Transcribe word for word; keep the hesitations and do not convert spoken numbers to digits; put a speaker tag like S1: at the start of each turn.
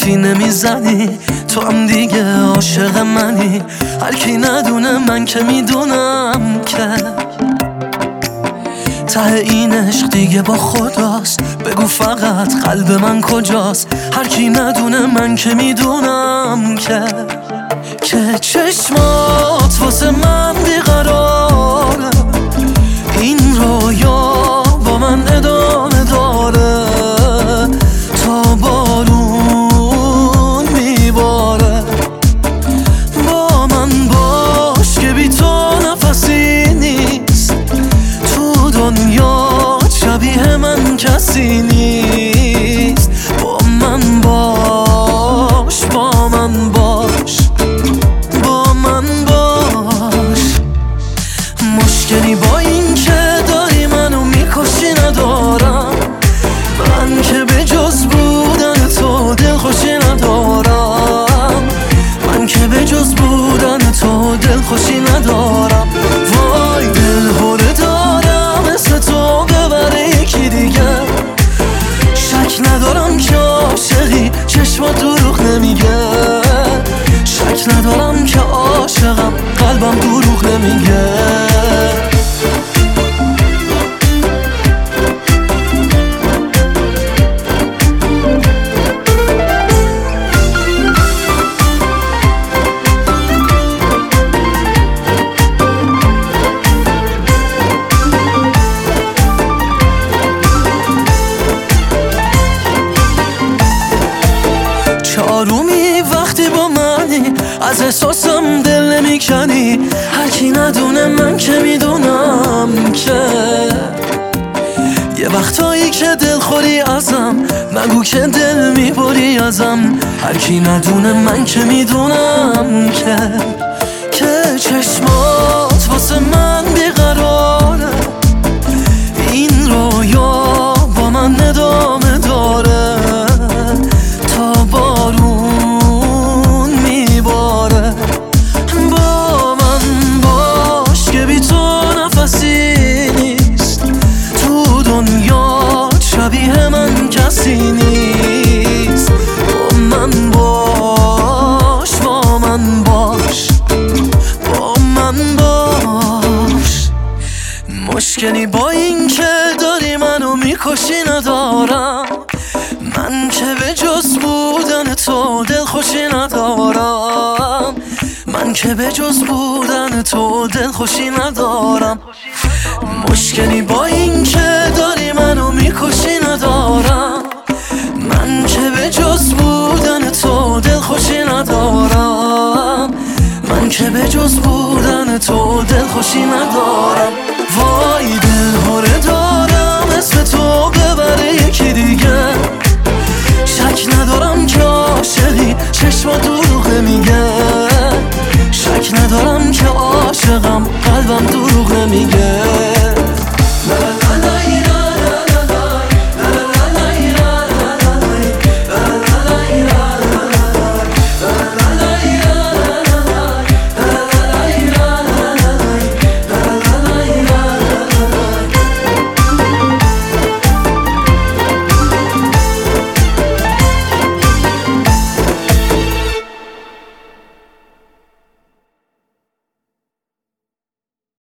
S1: حرفی نمیزنی، تو هم دیگه عاشق منی. هر کی ندونه من که میدونم که ته این عشق دیگه با خداست. بگو فقط قلب من کجاست؟ هر کی ندونه من که میدونم که که چشمات واسه من بیقراره، این رویا با من ادامه داره تا بارون میباره. با من باش که بی تو نفسی نیست، تو دنیا شبیه من کسی نیست. با من باش، با من باش، با من باش. مشکلی با این که داری منو میکشی ندارم، من که به جز بودن تو دلخوشی ندارم، من که به جز بودن تو دلخوشی ندارم. وای دل هره دارم مثل تو ببره یکی دیگه، شک ندارم که عاشقی چشمات دروغ نمیگه، شک ندارم که عاشقم قلبم دروغ نمیگه. آرومی وقتی با منی، از احساسم دل نمیکنی. هر کی ندونه من که میدونم که یه وقتایی که دل خوری ازم، نگو که دل میبری ازم. هر کی ندونه من که میدونم که که چشمات واسه من بیقراره، این رویا با من ادامه داره تا بارون میباره. با من باش که بی تو نفسی نیست، تو دنیا شبیه من کسی نیست. با من باش، با من باش، با من باش. مشکلی با این که داری منو میکشی ندارم، من که به جز بودن تو دلخوشی ندارم، من که به جز بودن تو دلخوشی ندارم. مشکلی با این که داری منو میکشی ندارم، من که به جز بودن تو دلخوشی ندارم، من که به جز بودن تو دلخوشی ندارم. وای دل هره دارم اسم تو ببره یکی دیگه، شک ندارم که عاشقی چشما دروغ نمیگه، شک ندارم که عاشقم قلبم دروغ نمیگه.